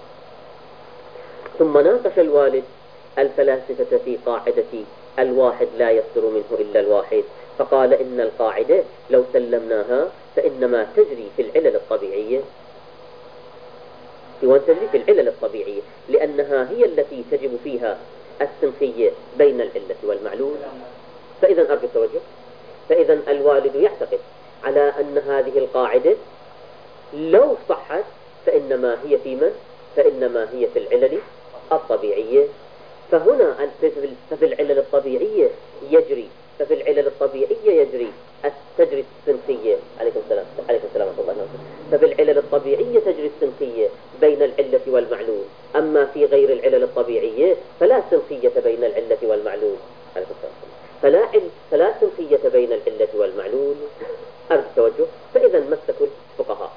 ثم ناقش الوالد الفلاسفة في قاعدة الواحد لا يصدر منه إلا الواحد، فقال إن القاعدة لو سلمناها فإنما تجري في العلل الطبيعية، تجري في العلل الطبيعية لأنها هي التي تجب فيها السنخية بين العلة والمعلول. فإذا أرجو التوجه، فإذا الوالد يعتقد على أن هذه القاعدة لو صحت فإنما هي في من؟ فإنما هي في العلل الطبيعية. فهنا ففي العلل الطبيعية يجري ففي العلل الطبيعية يجري تجري السنخية عليكم السلام عليكم السلام ورحمة الله. ففي العلل الطبيعية تجري السنخية بين العلة والمعلول، أما في غير العلل الطبيعية فلا سنخية بين العلة والمعلول عليكم السلام، فلا عل... فلا سنخية بين العلة والمعلول. أرجو التوجه. فإذا مسك الفقهاء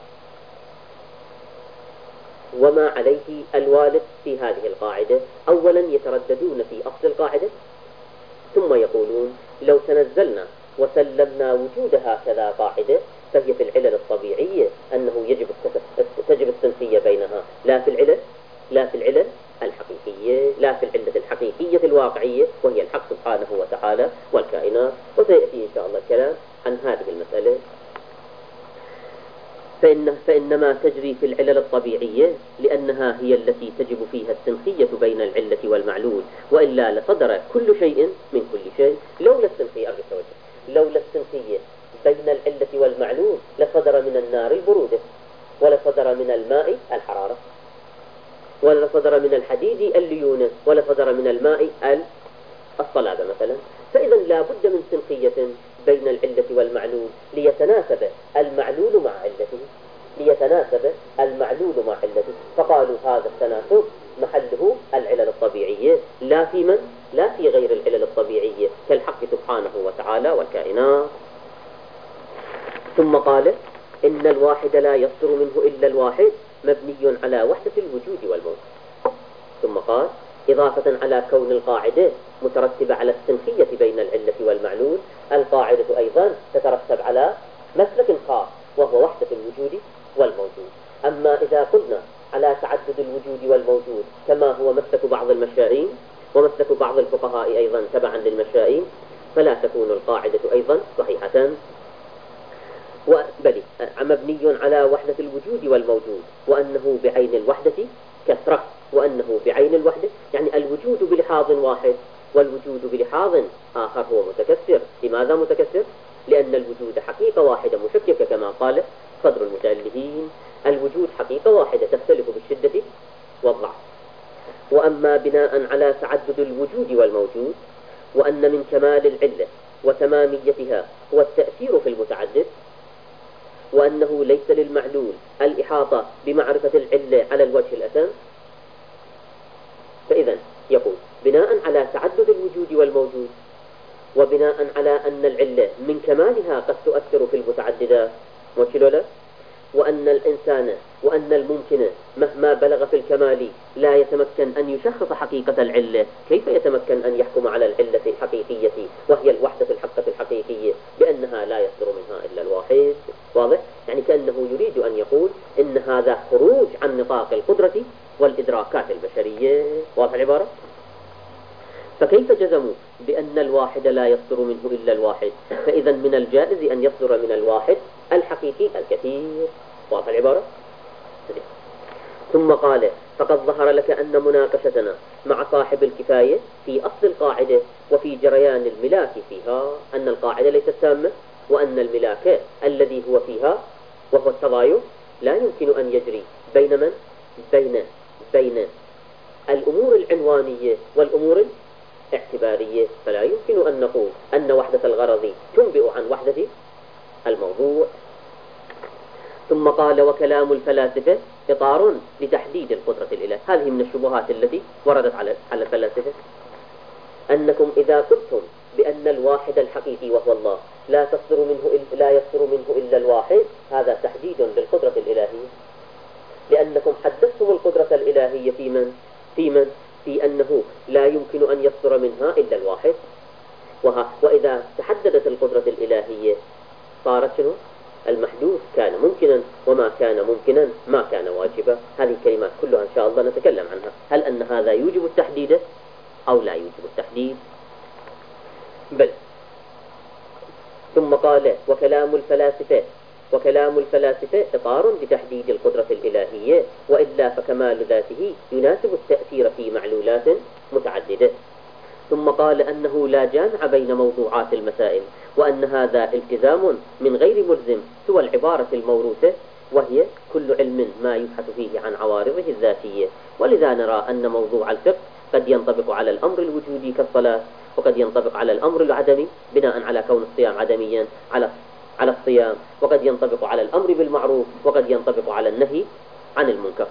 وما عليه الوالد في هذه القاعدة، أولا يترددون في أصل القاعدة، ثم يقولون لو تنزلنا وسلمنا وجودها كذا قاعدة فهي في العلل الطبيعية أنه يجب تجب السنخية بينها، لا في العلل لا في العلل الحقيقية، لا في العلة الحقيقية الواقعية وهي الحق سبحانه وتعالى والكائنات. وسيأتي إن شاء الله الكلام عن هذه المسألة. فإن فإنما تجري في العلل الطبيعية لأنها هي التي تجب فيها السنخية بين العلة والمعلول، وإلا لصدر كل شيء من كل شيء. لولا السنخية أرجو التوجه لولا السنخية بين العلة والمعلول لصدر من النار البرودة، ولصدر من الماء الحرارة، ولصدر من الحديد الليونة، ولصدر من الماء الصلابة مثلا. فإذا لا بد من سنخية بين العلة والمعلول ليتناسب المعلول مع علته. ليتناسب المعلول مع علته، فقالوا هذا التناسب محله العلل الطبيعية لا في من؟ لا في غير العلل الطبيعية كالحق سبحانه وتعالى والكائنات. ثم قال إن الواحد لا يصدر منه إلا الواحد مبني على وحدة الوجود والموت. ثم قال إضافة على كون القاعدة مترتبة على السنخية بين العلة والمعلول، القاعدة أيضا تترتب على مسلك خاص وهو وحدة الوجود والموجود. أما إذا قلنا على تعدد الوجود والموجود كما هو مسلك بعض المشائين ومسلك بعض الفقهاء أيضا تبعا للمشائين، فلا تكون القاعدة أيضا صحيحة، بل مبني على وحدة الوجود والموجود، وأنه بعين الوحدة كثرة، وأنه بعين الوحدة يعني الوجود بلحاظ واحد والوجود بلحاظ آخر هو متكثر. لماذا متكثر؟ لأن الوجود حقيقة واحدة مشككة كما قال صدر المتألهين، الوجود حقيقة واحدة تختلف بالشدة والضعف. وأما بناء على تعدد الوجود والموجود، وأن من كمال العلة وتماميتها هو التأثير في المتعدد، وأنه ليس للمعلول الإحاطة بمعرفة العلة على الوجه الأتم، فإذا يقول بناء على تعدد الوجود والموجود، وبناء على أن العلة من كمالها قد تؤثر في المتعددات، وكلا وأن الإنسان وأن الممكن مهما بلغ في الكمال لا يتمكن أن يشخص حقيقة العلة، كيف يتمكن أن يحكم على العلة الحقيقية وهي الوحدة الحقة الحقيقية بأنها لا يصدر منها إلا الواحد؟ واضح؟ يعني كأنه يريد أن يقول إن هذا خروج عن نطاق القدرة والإدراكات البشرية. واضح العبارة؟ فكيف جزموا بأن الواحد لا يصدر منه إلا الواحد؟ فإذا من الجائز أن يصدر من الواحد الحقيقي الكثير. واضح العبارة؟ ثم قال فقد ظهر لك أن مناقشتنا مع صاحب الكفاية في أصل القاعدة وفي جريان الملاك فيها أن القاعدة ليست تامة، وأن الملاك الذي هو فيها وهو التضايق لا يمكن أن يجري بين من؟ بين بين الأمور العنوانية والأمور الاعتبارية، فلا يمكن أن نقول أن وحدة الغرض تنبئ عن وحدة الموضوع. ثم قال وكلام الفلاسفة إطار لتحديد القدرة الإله. هذه من الشبهات التي وردت على على الفلاسفة، أنكم إذا قلتم بأن الواحد الحقيقي وهو الله لا تصدر منه لا يصدر منه إلا الواحد، هذا تحديد للقدرة الإلهية، لأنكم حددتم القدرة الإلهية في من؟ في من؟ في أنه لا يمكن أن يصدر منها إلا الواحد. وها وإذا تحددت القدرة الإلهية صارت شنو؟ المحدود كان ممكنا، وما كان ممكنا ما كان واجبا. هذه الكلمات كلها إن شاء الله نتكلم عنها، هل أن هذا يوجب التحديد أو لا يوجب التحديد؟ بل ثم قال وكلام الفلاسفة وكلام الفلاسفة إطار لتحديد القدرة الإلهية، وإلا فكمال ذاته يناسب التأثير في معلولات متعددة. ثم قال أنه لا جامع بين موضوعات المسائل، وأن هذا التزام من غير ملزم سوى العبارة الموروثة، وهي كل علم ما يبحث فيه عن عوارضه الذاتية. ولذا نرى أن موضوع الفقه قد ينطبق على الأمر الوجودي كالصلاة، وقد ينطبق على الأمر العدمي بناء على كون الصيام عدميا على على الصيام، وقد ينطبق على الأمر بالمعروف، وقد ينطبق على النهي عن المنكر.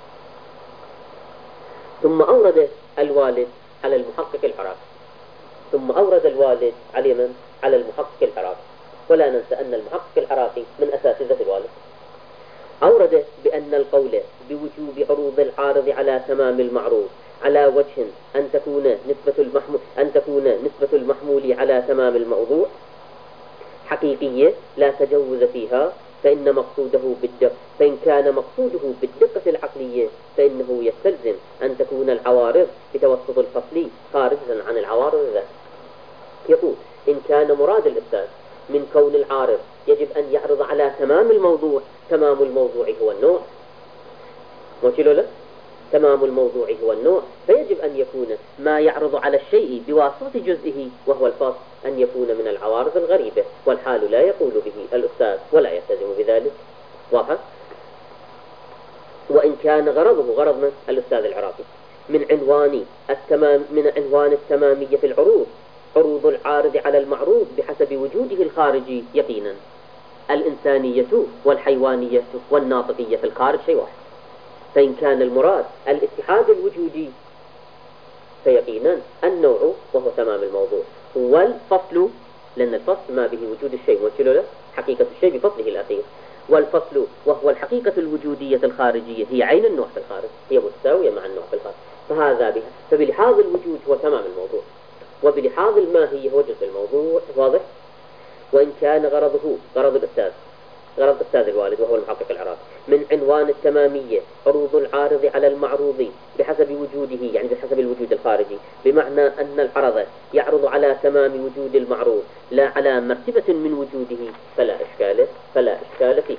ثم أورد الوالد على المحقق العراقي ثم أورد الوالد على من؟ على المحقق العراقي ولا ننسى أن المحقق العراقي من أساتذة الوالد. أورد بأن القول بوجوب عروض العارض على تمام المعروض على وجه أن تكون نسبة المحمول أن تكون نسبة المحمول على تمام الموضوع حقيقية لا تجوز فيها، فإن مقصوده بالدقة فإن كان مقصوده بالدقة العقلية فإنه يستلزم أن تكون العوارض بتوسط الفصل خارجا عن العوارض الذاتية. يقول إن كان مراد الأستاذ من كون العارض يجب أن يعرض على تمام الموضوع، تمام الموضوع هو النوع، وكيلو له تمام الموضوع هو النوع، فيجب أن يكون ما يعرض على الشيء بواسطة جزئه وهو الفصل أن يكون من العوارض الغريبة، والحال لا يقول به الأستاذ ولا يلتزم بذلك. واضح؟ وإن كان غرضه غرض من الأستاذ العراقي من عنوان التمام من عنوان التمامية في العروض عروض العارض على المعروض بحسب وجوده الخارجي يقينا، الإنسانية والحيوانية والناطقية في الخارج شيء واحد. فإن كان المراد الاتحاد الوجودي فيقينا النوع وهو تمام الموضوع، والفصل، لأن الفصل ما به وجود الشيء موكل له حقيقة الشيء بفصله الأخير، والفصل وهو الحقيقة الوجودية الخارجية هي عين النوع في الخارج، هي متساوية مع النوع في الخارج، فهذا بها. فبلحاظ الوجود هو تمام الموضوع، وبلحاظ الماهية هو جزء الموضوع. واضح؟ وإن كان غرضه غرض الأستاذ غرض أستاذ الوالد وهو المحقق العراقي من عنوان التمامية عروض العارض على المعروض بحسب وجوده، يعني بحسب الوجود الخارجي، بمعنى أن العرض يعرض على تمام وجود المعروض لا على مرتبة من وجوده، فلا إشكال فلا إشكال فيه.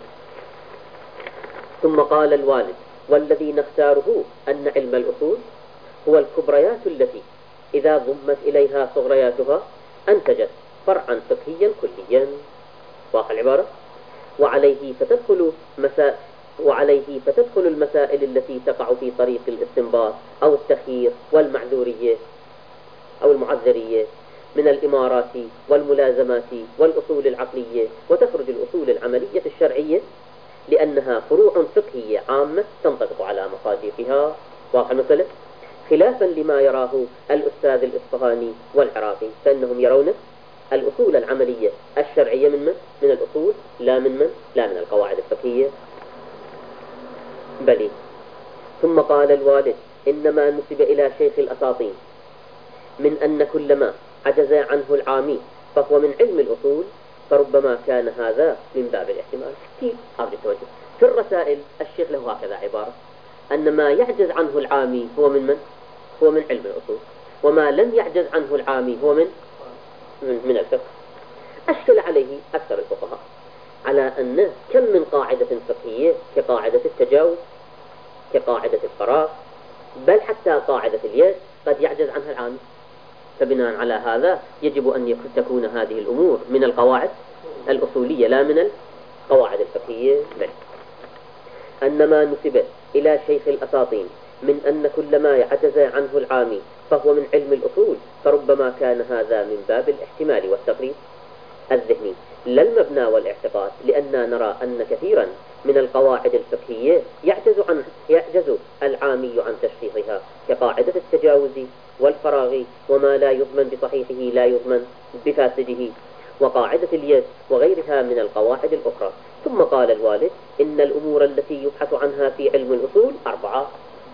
ثم قال الوالد: والذي نختاره أن علم الأصول هو الكبريات التي إذا ضمت إليها صغرياتها أنتجت فرعا فقهيا كليا. واضح العبارة؟ وعليه فتدخل مساء وعليه فتدخل المسائل التي تقع في طريق الاستنباط أو التخيير والمعذورية أو المعذرية من الإمارات والملازمات والأصول العقلية، وتخرج الأصول العملية الشرعية لأنها فروع فقهية عامة تنطبق على مصادقها. واضح المسألة؟ خلافا لما يراه الأستاذ الإصفهاني والعراقي، فإنهم يرون الأصول العملية الشرعية من من؟ من الأصول، لا من من؟ لا من القواعد الفقهية. بلي. ثم قال الوالد: إنما نسب إلى شيخ الأساطين من أن كل ما عجز عنه العامي فهو من علم الأصول، فربما كان هذا من باب الاحتمال. في هذا التوجه في الرسائل الشيخ له هكذا عبارة: أن ما يعجز عنه العامي هو من من؟ هو من علم الأصول، وما لم يعجز عنه العامي هو من من, من الفقه. أشكل عليه أكثر الفقهاء على أن كم من قاعدة فقهية كقاعدة التجاوز، كقاعدة الفراغ، بل حتى قاعدة اليد قد يعجز عنها العامي. فبناء على هذا يجب أن تكون هذه الأمور من القواعد الأصولية لا من القواعد الفقهية. بل أنما نسب إلى شيخ الأساطين من أن كل ما يعجز عنه العامي فهو من علم الأصول، فربما كان هذا من باب الاحتمال والتقريب الذهني لا المبنى والاعتقاد، لأننا نرى أن كثيرا من القواعد الفقهية يعجز عن يعجز العامي عن تشخيصها، كقاعدة التجاوز والفراغ، وما لا يضمن بصحيحه لا يضمن بفاسده، وقاعدة اليد وغيرها من القواعد الأخرى. ثم قال الوالد: إن الأمور التي يبحث عنها في علم الأصول أربعة.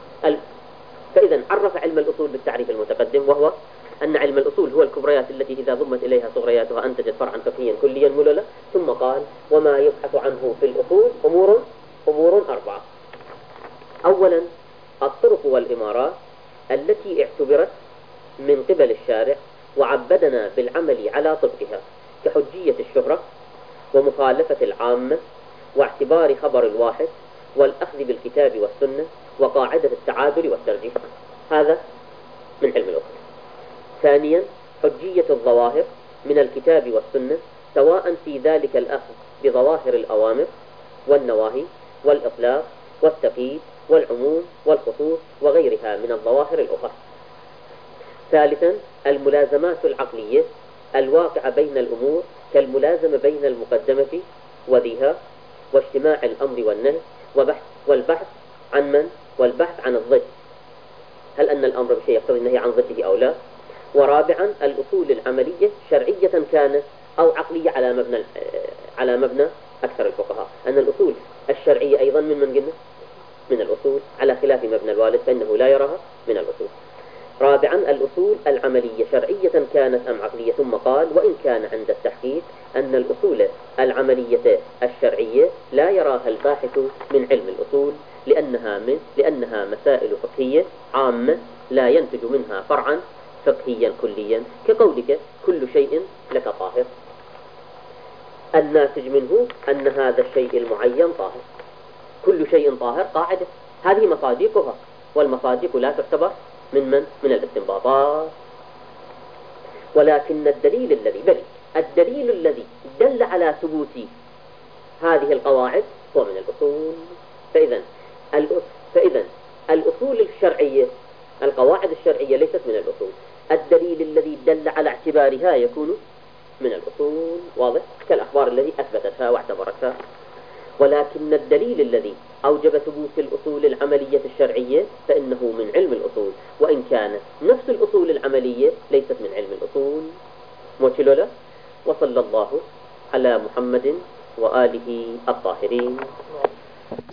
فإذا عرف علم الأصول بالتعريف المتقدم، وهو أن علم الأصول هو الكبريات التي إذا ضمت إليها صغرياتها أنتجت فرعا فقهيا كليا مللا. ثم قال: وما يبحث عنه في الأصول أمور أمور أربعة. أولا الطرق والإمارات التي اعتبرت من قبل الشارع وعبدنا بالعمل على طبقها، كحجية الشهرة ومخالفة العامة واعتبار خبر الواحد والأخذ بالكتاب والسنة وقاعدة التعادل والترجيح. هذا من علم الأصول. ثانيا حجية الظواهر من الكتاب والسنة، سواء في ذلك الأخذ بظواهر الأوامر والنواهي والإطلاق والتقييد والعموم والخصوص وغيرها من الظواهر الأخرى. ثالثا الملازمات العقلية الواقعة بين الأمور، كالملازمة بين المقدمة وذيها، واجتماع الأمر والنهي، وبحث والبحث عن من؟ والبحث عن الضد، هل أن الأمر بشيء يقتضي النهي عن ضده أو لا. ورابعا الأصول العملية شرعية كانت أو عقلية على مبنى على مبنى أكثر الفقهاء أن الأصول الشرعية أيضا من من قلنا من الأصول، على خلاف مبنى الوالد فإنه لا يراها من الأصول. رابعا الأصول العملية شرعية كانت أم عقلية. ثم قال: وإن كان عند التحقيق أن الأصول العملية الشرعية لا يراها الباحث من علم الأصول، لأنها من لأنها مسائل فقهية عامة لا ينتج منها فرعا فقهيا كليا، كقولك: كل شيء لك طاهر، الناتج منه أن هذا الشيء المعين طاهر. كل شيء طاهر قاعدة، هذه مصادقها، والمصادق لا تعتبر من من من الاستنباطات. ولكن الدليل الذي بل الدليل الذي دل على ثبوت هذه القواعد هو من الأصول. فإذا فإذا الأصول الشرعية، القواعد الشرعية ليست من الأصول. الدليل الذي دل على اعتبارها يكون من الأصول، واضح، كالأخبار التي أثبتتها واعتبرتها. ولكن الدليل الذي أوجب ثبوت الأصول العملية الشرعية فإنه من علم الأصول، وإن كانت نفس الأصول العملية ليست من علم الأصول. موشلولا. وصلى الله على محمد وآله الطاهرين.